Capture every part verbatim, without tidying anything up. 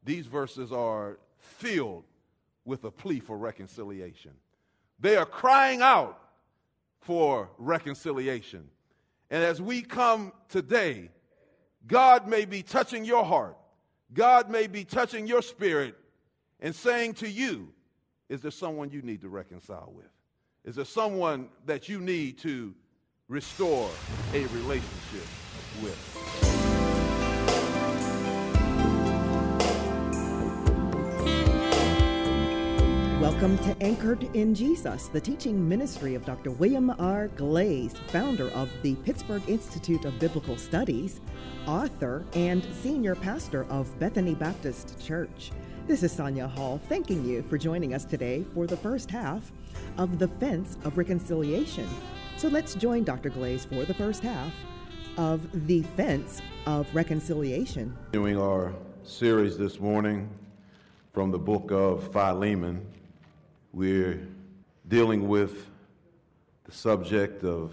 these verses are filled with a plea for reconciliation. They are crying out for reconciliation. And as we come today, God may be touching your heart. God may be touching your spirit and saying to you, is there someone you need to reconcile with? Is there someone that you need to restore a relationship with? Welcome to Anchored in Jesus, the teaching ministry of Doctor William R. Glaze, founder of the Pittsburgh Institute of Biblical Studies, author, and senior pastor of Bethany Baptist Church. This is Sonia Hall, thanking you for joining us today for the first half of The Fence of Reconciliation. So let's join Doctor Glaze for the first half of The Fence of Reconciliation. Doing our series this morning from the book of Philemon, we're dealing with the subject of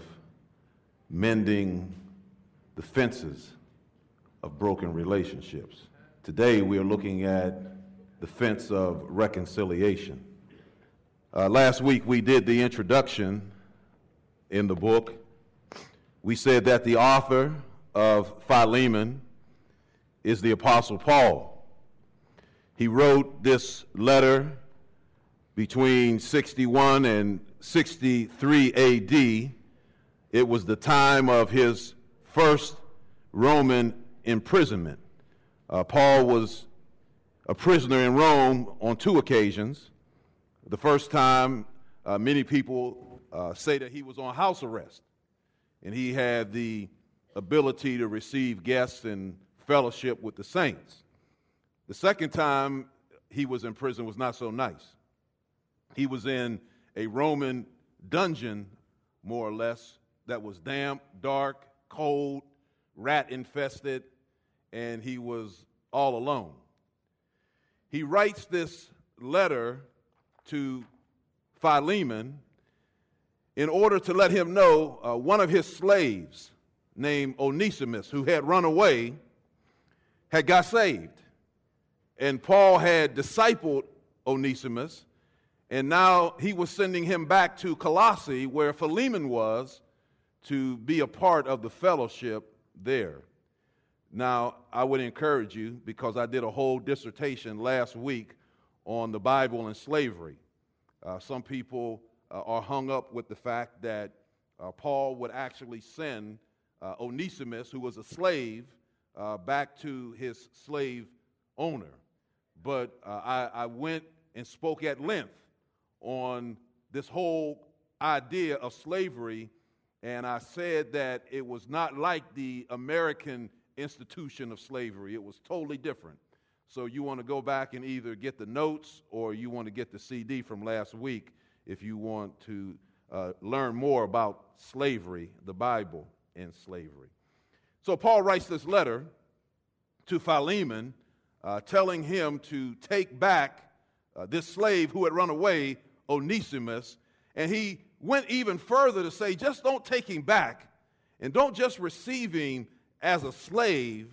mending the fences of broken relationships. Today we are looking at the fence of reconciliation. Uh, last week we did the introduction in the book. We said that the author of Philemon is the Apostle Paul. He wrote this letter between sixty-one and sixty-three A D. It was the time of his first Roman imprisonment. Uh, Paul was a prisoner in Rome on two occasions. The first time, uh, many people uh, say that he was on house arrest, and he had the ability to receive guests and fellowship with the saints. The second time he was in prison was not so nice. He was in a Roman dungeon, more or less, that was damp, dark, cold, rat-infested, and he was all alone. He writes this letter to Philemon in order to let him know uh, one of his slaves named Onesimus, who had run away, had got saved. And Paul had discipled Onesimus, and now he was sending him back to Colossae, where Philemon was, to be a part of the fellowship there. Now, I would encourage you, because I did a whole dissertation last week on the Bible and slavery. Uh, some people uh, are hung up with the fact that uh, Paul would actually send uh, Onesimus, who was a slave, uh, back to his slave owner. But uh, I, I went and spoke at length on this whole idea of slavery, and I said that it was not like the American institution of slavery. It was totally different. So you want to go back and either get the notes or you want to get the C D from last week if you want to uh, learn more about slavery, the Bible, and slavery. So Paul writes this letter to Philemon, uh, telling him to take back uh, this slave who had run away, Onesimus, and he went even further to say, just don't take him back, and don't just receive him as a slave,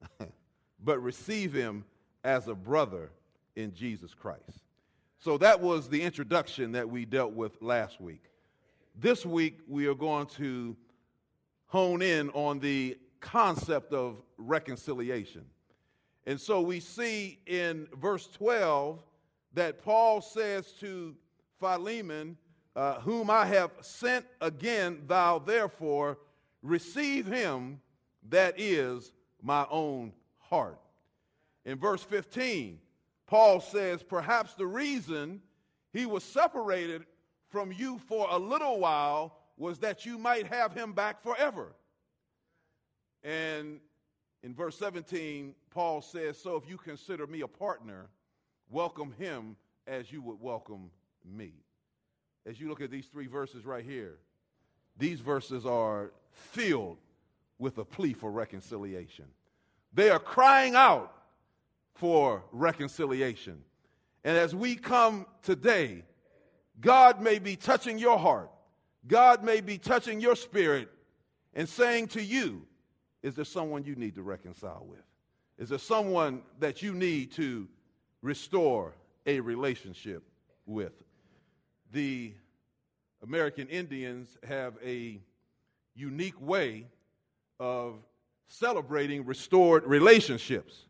but receive him as a brother in Jesus Christ. So that was the introduction that we dealt with last week. This week, we are going to hone in on the concept of reconciliation. And so we see in verse twelve that Paul says to Philemon, uh, whom I have sent again, thou therefore receive him that is my own heart. In verse fifteen, Paul says, perhaps the reason he was separated from you for a little while was that you might have him back forever. And in verse seventeen, Paul says, so if you consider me a partner, welcome him as you would welcome me. As you look at these three verses right here, these verses are filled with a plea for reconciliation. They are crying out for reconciliation. And as we come today, God may be touching your heart. God may be touching your spirit and saying to you, is there someone you need to reconcile with? Is there someone that you need to restore a relationship with. The American Indians have a unique way of celebrating restored relationships.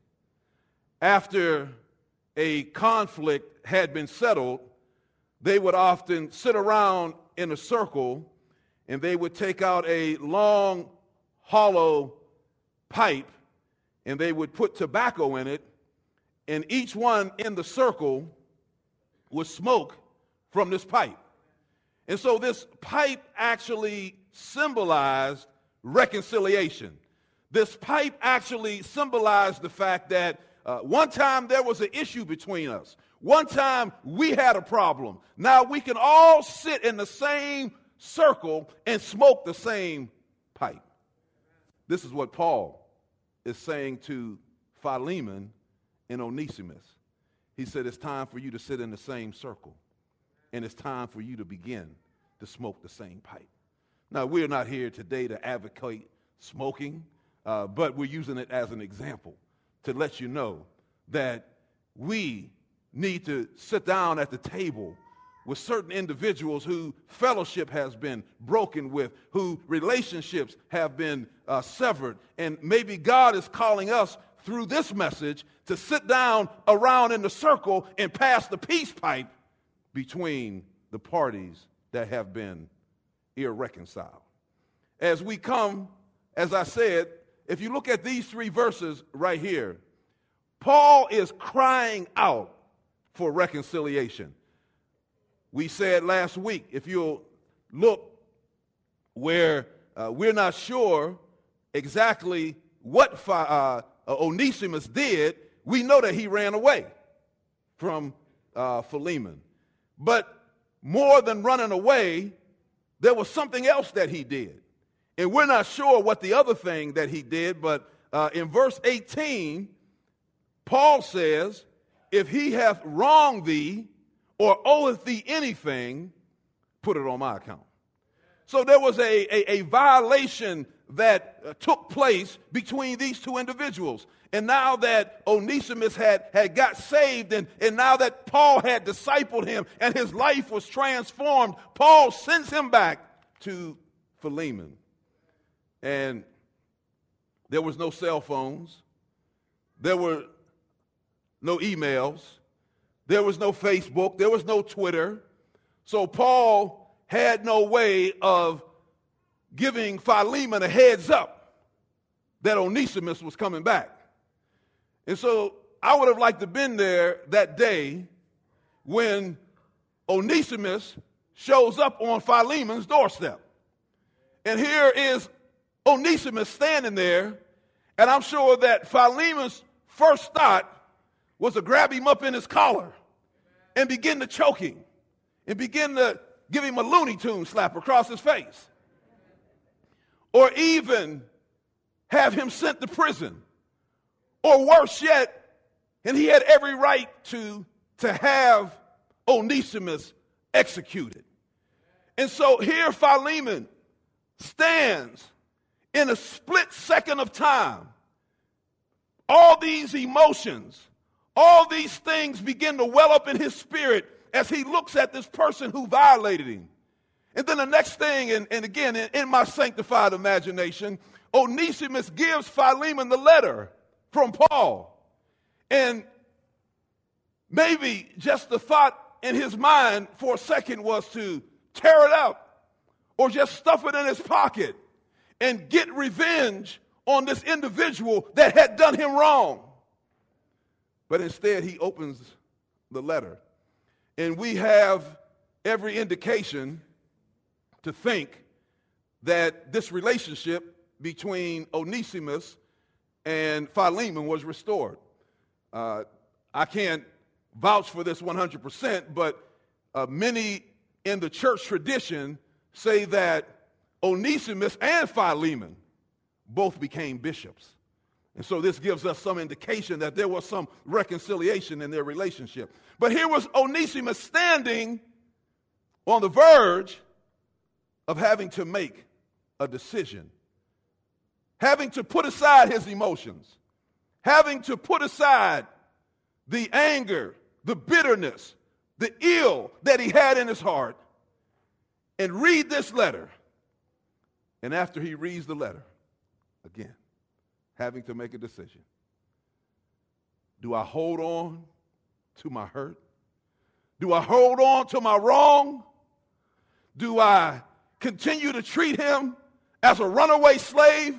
After a conflict had been settled, they would often sit around in a circle and they would take out a long, hollow pipe and they would put tobacco in it, and each one in the circle would smoke from this pipe. And so this pipe actually symbolized reconciliation. This pipe actually symbolized the fact that uh, one time there was an issue between us. One time we had a problem. Now we can all sit in the same circle and smoke the same pipe. This is what Paul is saying to Philemon and Onesimus. He said, it's time for you to sit in the same circle, and it's time for you to begin to smoke the same pipe. Now, we're not here today to advocate smoking, uh, but we're using it as an example to let you know that we need to sit down at the table with certain individuals who fellowship has been broken with, who relationships have been uh, severed. And maybe God is calling us through this message to sit down around in the circle and pass the peace pipe between the parties that have been irreconciled. As we come, as I said, if you look at these three verses right here, Paul is crying out for reconciliation. We said last week, if you'll look where uh, we're not sure exactly what uh, Onesimus did, we know that he ran away from uh, Philemon. But more than running away, there was something else that he did. And we're not sure what the other thing that he did, but uh, in verse eighteen, Paul says, if he hath wronged thee, or oweth thee anything, put it on my account. So there was a, a, a violation that uh, took place between these two individuals. And now that Onesimus had, had got saved, and, and now that Paul had discipled him and his life was transformed, Paul sends him back to Philemon. And there was no cell phones. There were no emails. There was no Facebook. There was no Twitter. So Paul had no way of giving Philemon a heads up that Onesimus was coming back. And so I would have liked to have been there that day when Onesimus shows up on Philemon's doorstep. And here is Onesimus standing there, and I'm sure that Philemon's first thought was to grab him up in his collar and begin to choke him and begin to give him a Looney Tune slap across his face. Or even have him sent to prison. Or worse yet, and he had every right to, to have Onesimus executed. And so here Philemon stands in a split second of time. All these emotions, all these things begin to well up in his spirit as he looks at this person who violated him. And then the next thing, and, and again, in, in my sanctified imagination, Onesimus gives Philemon the letter from Paul. And maybe just the thought in his mind for a second was to tear it out or just stuff it in his pocket and get revenge on this individual that had done him wrong. But instead, he opens the letter. And we have every indication to think that this relationship between Onesimus and Philemon was restored. Uh, I can't vouch for this one hundred percent, but uh, many in the church tradition say that Onesimus and Philemon both became bishops. And so this gives us some indication that there was some reconciliation in their relationship. But here was Onesimus standing on the verge of having to make a decision, having to put aside his emotions, having to put aside the anger, the bitterness, the ill that he had in his heart, and read this letter. And after he reads the letter, again, having to make a decision. Do I hold on to my hurt? Do I hold on to my wrong? Do I continue to treat him as a runaway slave?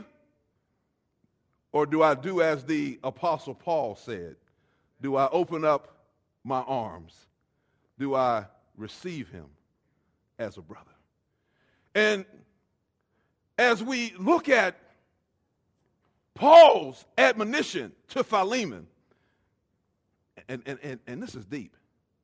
Or do I do as the Apostle Paul said? Do I open up my arms? Do I receive him as a brother? And as we look at Paul's admonition to Philemon, and, and, and, and this is deep,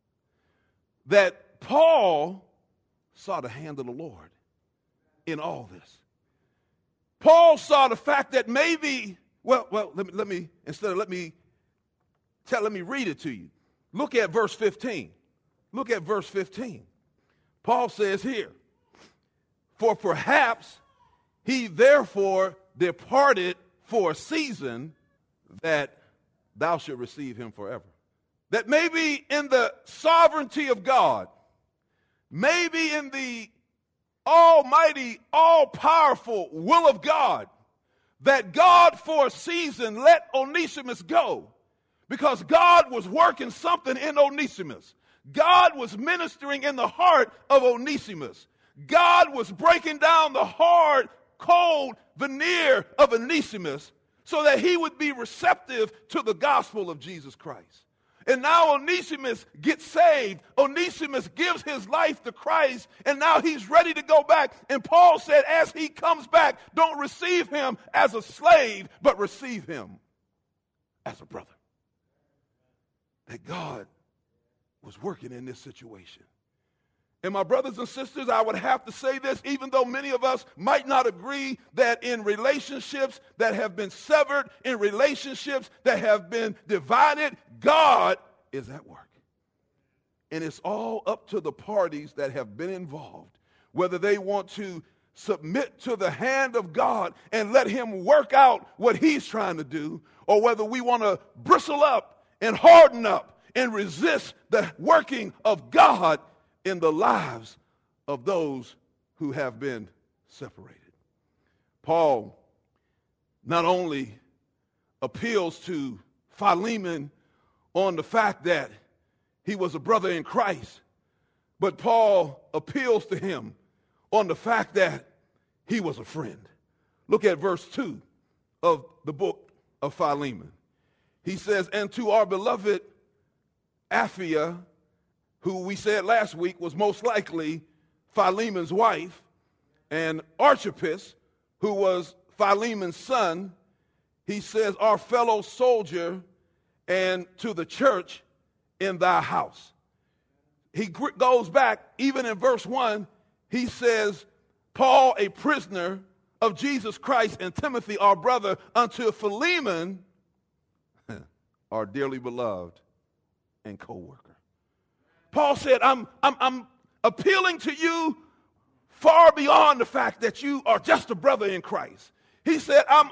that Paul saw the hand of the Lord in all this. Paul saw the fact that maybe, well, well, let me, let me instead of let me tell, let me read it to you. Look at verse fifteen. Look at verse fifteen. Paul says here, for perhaps he therefore departed for a season that thou should receive him forever. That maybe in the sovereignty of God, maybe in the almighty, all-powerful will of God, that God for a season let Onesimus go because God was working something in Onesimus. God was ministering in the heart of Onesimus. God was breaking down the hard, cold veneer of Onesimus so that he would be receptive to the gospel of Jesus Christ. And now Onesimus gets saved. Onesimus gives his life to Christ, and now he's ready to go back. And Paul said, as he comes back, don't receive him as a slave, but receive him as a brother. That God was working in this situation. And my brothers and sisters, I would have to say this, even though many of us might not agree that in relationships that have been severed, in relationships that have been divided, God is at work. And it's all up to the parties that have been involved, whether they want to submit to the hand of God and let him work out what he's trying to do, or whether we want to bristle up and harden up and resist the working of God in the lives of those who have been separated. Paul not only appeals to Philemon on the fact that he was a brother in Christ, but Paul appeals to him on the fact that he was a friend. Look at verse two of the book of Philemon. He says, and to our beloved Apphia, who we said last week was most likely Philemon's wife, and Archippus, who was Philemon's son, he says, our fellow soldier, and to the church in thy house. He goes back, even in verse one, he says, Paul, a prisoner of Jesus Christ, and Timothy, our brother, unto Philemon, our dearly beloved and co-worker. Paul said, I'm, I'm, I'm appealing to you far beyond the fact that you are just a brother in Christ. He said, I'm,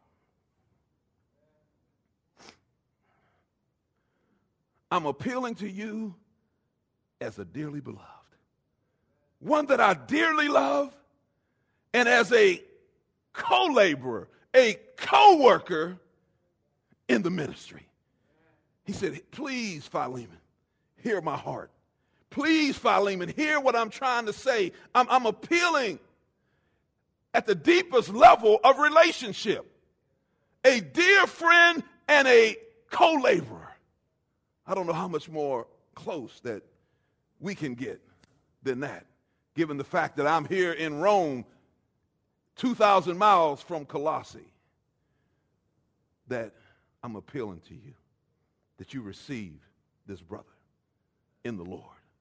I'm appealing to you as a dearly beloved, one that I dearly love, and as a co-laborer, a co-worker in the ministry. He said, please, Philemon, hear my heart. Please, Philemon, hear what I'm trying to say. I'm, I'm appealing at the deepest level of relationship. A dear friend and a co-laborer. I don't know how much more close that we can get than that, given the fact that I'm here in Rome, two thousand miles from Colossae, that I'm appealing to you, that you receive this brother in the Lord.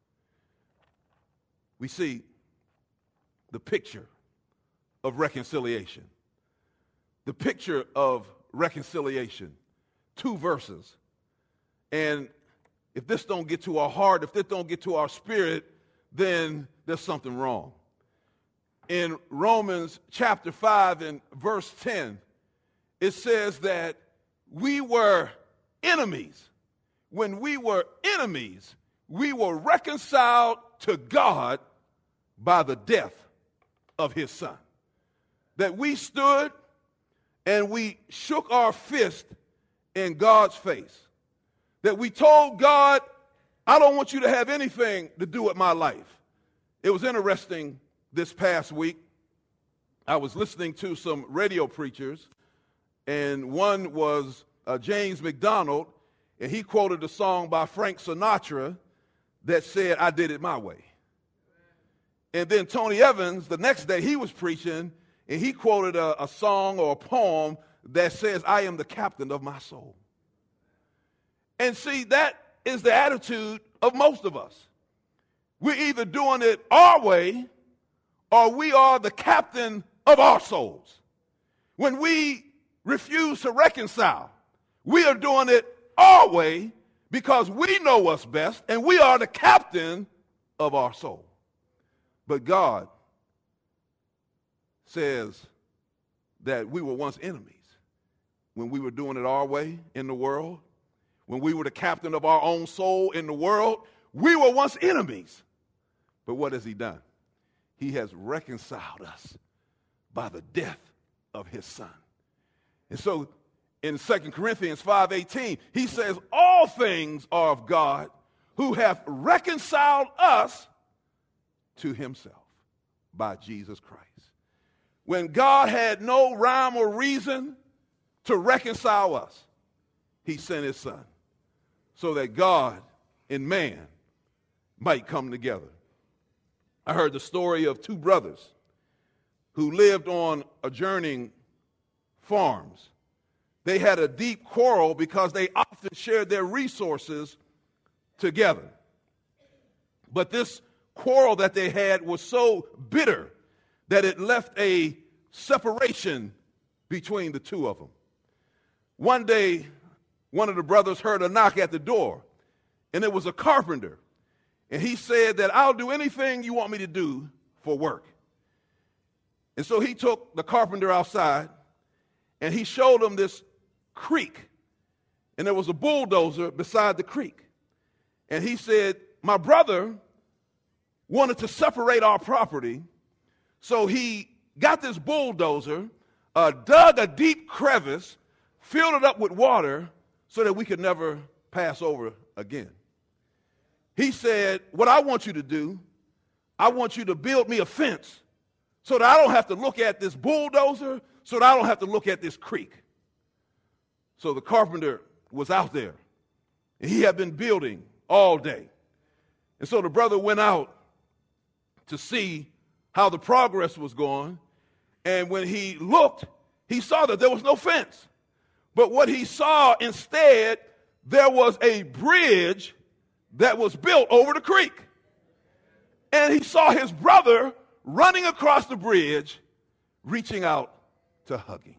We see the picture of reconciliation. The picture of reconciliation. Two verses. And if this don't get to our heart, if this don't get to our spirit, then there's something wrong. In Romans chapter five and verse ten, it says that we were enemies. when we were enemies, we were reconciled to God by the death of his son. That we stood and we shook our fist in God's face. That we told God, I don't want you to have anything to do with my life. It was interesting this past week. I was listening to some radio preachers, and one was uh, James McDonald, and he quoted a song by Frank Sinatra that said, I did it my way. And then Tony Evans, the next day, he was preaching, and he quoted a, a song or a poem that says, I am the captain of my soul. And see, that is the attitude of most of us. We're either doing it our way or we are the captain of our souls. When we refuse to reconcile, we are doing it our way because we know what's best and we are the captain of our soul. But God says that we were once enemies when we were doing it our way in the world. When we were the captain of our own soul in the world, we were once enemies. But what has he done? He has reconciled us by the death of his son. And so in Second Corinthians five eighteen, he says, all things are of God who hath reconciled us to himself by Jesus Christ. When God had no rhyme or reason to reconcile us, he sent his son so that God and man might come together. I heard the story of two brothers who lived on adjoining farms. They had a deep quarrel because they often shared their resources together. But this quarrel that they had was so bitter that it left a separation between the two of them. One day, one of the brothers heard a knock at the door, and it was a carpenter. And he said that I'll do anything you want me to do for work. And so he took the carpenter outside, and he showed him this creek. And there was a bulldozer beside the creek. And he said, my brother wanted to separate our property, so he got this bulldozer, uh, dug a deep crevice, filled it up with water so that we could never pass over again. He said, what I want you to do, I want you to build me a fence so that I don't have to look at this bulldozer, so that I don't have to look at this creek. So the carpenter was out there, and he had been building all day. And so the brother went out to see how the progress was going, and when he looked, he saw that there was no fence. But what he saw instead, there was a bridge that was built over the creek. And he saw his brother running across the bridge, reaching out to hug him.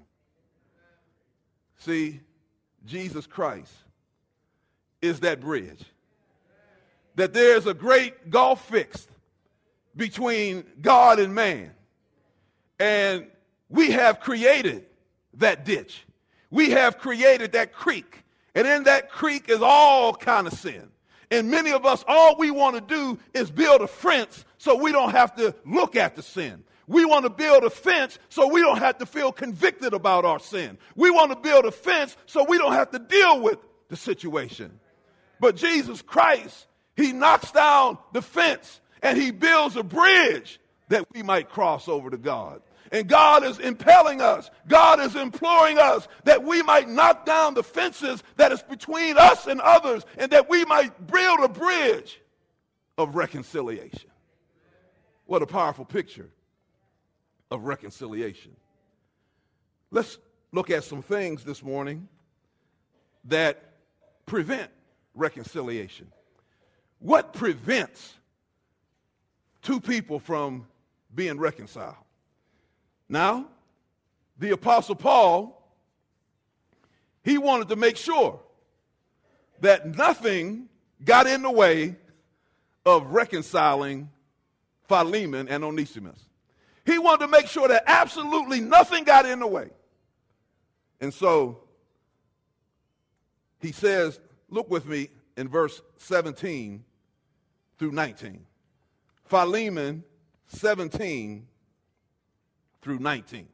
See, Jesus Christ is that bridge. That there's a great gulf fixed between God and man. And we have created that ditch. We have created that creek. And in that creek is all kind of sin. And many of us, all we want to do is build a fence so we don't have to look at the sin. We want to build a fence so we don't have to feel convicted about our sin. We want to build a fence so we don't have to deal with the situation. But Jesus Christ, he knocks down the fence and he builds a bridge that we might cross over to God. And God is impelling us, God is imploring us that we might knock down the fences that is between us and others, and that we might build a bridge of reconciliation. What a powerful picture of reconciliation. Let's look at some things this morning that prevent reconciliation. What prevents two people from being reconciled? Now, the Apostle Paul, he wanted to make sure that nothing got in the way of reconciling Philemon and Onesimus. He wanted to make sure that absolutely nothing got in the way. And so he says, look with me in verse seventeen through nineteen. Philemon seventeen through nineteen.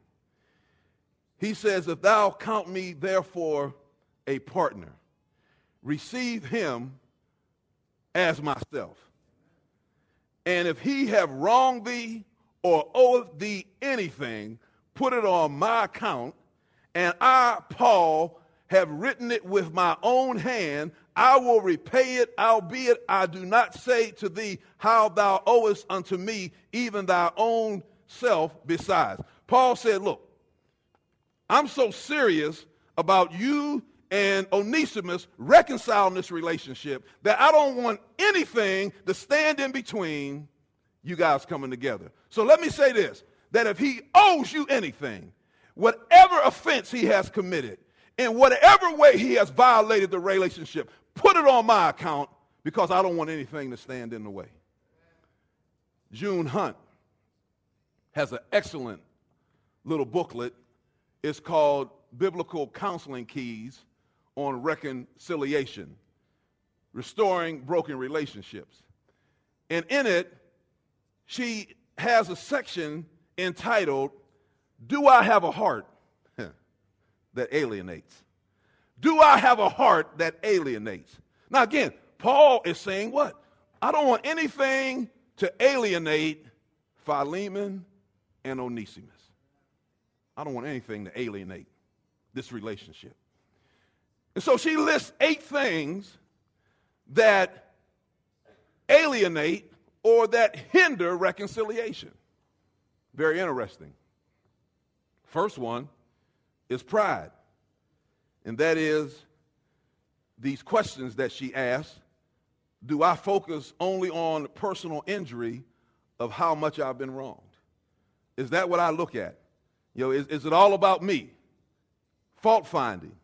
He says, if thou count me therefore a partner, receive him as myself. And if he have wronged thee or oweth thee anything, put it on my account, and I, Paul, have written it with my own hand. I will repay it, albeit I do not say to thee how thou owest unto me, even thy own self besides. Paul said, look, I'm so serious about you and Onesimus reconciling this relationship that I don't want anything to stand in between you guys coming together. So let me say this, that if he owes you anything, whatever offense he has committed, in whatever way he has violated the relationship, put it on my account, because I don't want anything to stand in the way. June Hunt has an excellent little booklet. It's called Biblical Counseling Keys on Reconciliation, Restoring Broken Relationships. And in it, she has a section entitled, Do I Have a Heart That Alienates? Do I have a heart that alienates? Now again, Paul is saying what? I don't want anything to alienate Philemon and Onesimus. I don't want anything to alienate this relationship. And so she lists eight things that alienate or that hinder reconciliation. Very interesting. First one is pride. And that is these questions that she asks. Do I focus only on personal injury of how much I've been wronged? Is that what I look at? You know, is, is it all about me? Fault finding.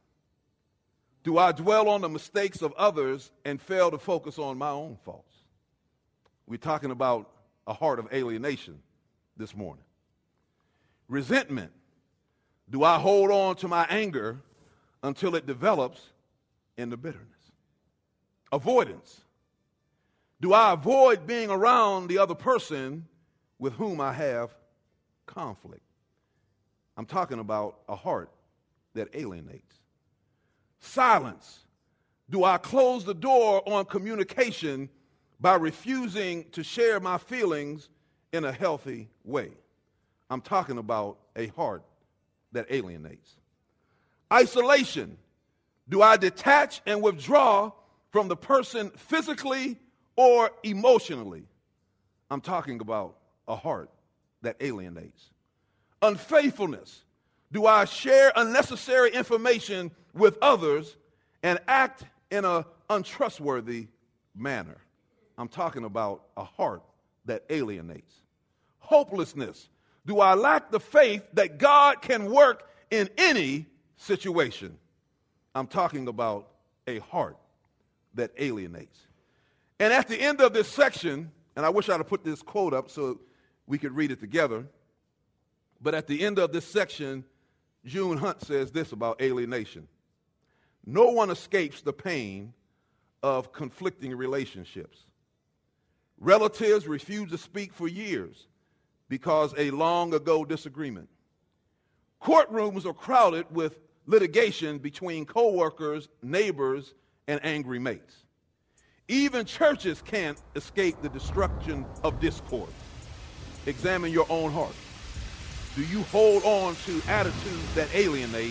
Do I dwell on the mistakes of others and fail to focus on my own faults? We're talking about a heart of alienation this morning. Resentment. Do I hold on to my anger until it develops into bitterness? Avoidance. Do I avoid being around the other person with whom I have conflict? I'm talking about a heart that alienates. Silence. Do I close the door on communication by refusing to share my feelings in a healthy way? I'm talking about a heart that alienates. Isolation. Do I detach and withdraw from the person physically or emotionally? I'm talking about a heart that alienates. Unfaithfulness. Do I share unnecessary information with others and act in an untrustworthy manner? I'm talking about a heart that alienates. Hopelessness. Do I lack the faith that God can work in any situation? I'm talking about a heart that alienates. And at the end of this section, and I wish I'd have put this quote up so we could read it together, but at the end of this section, June Hunt says this about alienation. No one escapes the pain of conflicting relationships. Relatives refuse to speak for years because a long ago disagreement. Courtrooms are crowded with litigation between coworkers, neighbors, and angry mates. Even churches can't escape the destruction of discord. Examine your own heart. Do you hold on to attitudes that alienate?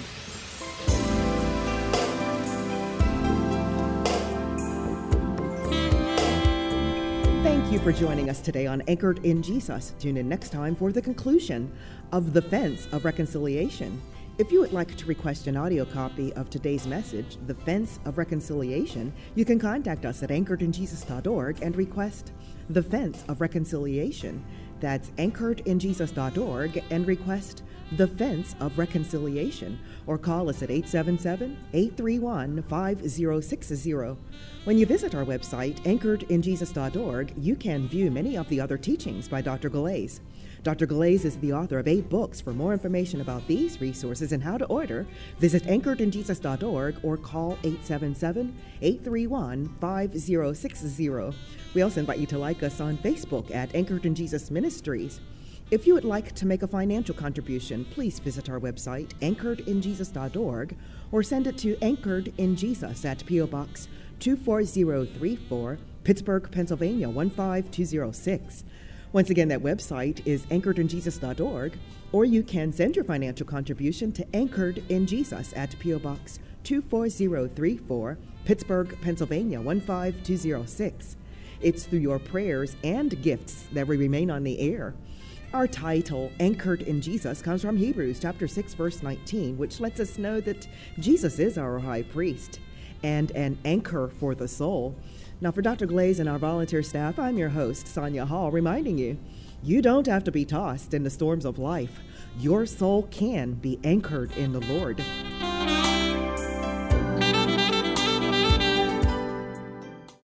Thank you for joining us today on Anchored in Jesus. Tune in next time for the conclusion of The Fence of Reconciliation. If you would like to request an audio copy of today's message, The Fence of Reconciliation, you can contact us at anchored in jesus dot org and request The Fence of Reconciliation. That's anchored in jesus dot org and request The Fence of Reconciliation, or call us at eight seven seven, eight three one, five zero six zero. When you visit our website, anchored in jesus dot org, you can view many of the other teachings by Doctor Galais. Doctor Galais is the author of eight books. For more information about these resources and how to order, visit anchored in jesus dot org or call eight seven seven, eight three one, five zero six zero. We also invite you to like us on Facebook at Anchored in Jesus Ministries. If you would like to make a financial contribution, please visit our website, anchored in jesus dot org, or send it to Anchored in Jesus at P O Box two four zero three four, Pittsburgh, Pennsylvania one five two zero six. Once again, that website is anchored in jesus dot org, or you can send your financial contribution to Anchored in Jesus at P O Box two four zero three four, Pittsburgh, Pennsylvania one five two zero six. It's through your prayers and gifts that we remain on the air. Our title, Anchored in Jesus, comes from Hebrews chapter six, verse nineteen, which lets us know that Jesus is our high priest and an anchor for the soul. Now, for Doctor Galais and our volunteer staff, I'm your host, Sonia Hall, reminding you, you don't have to be tossed in the storms of life. Your soul can be anchored in the Lord.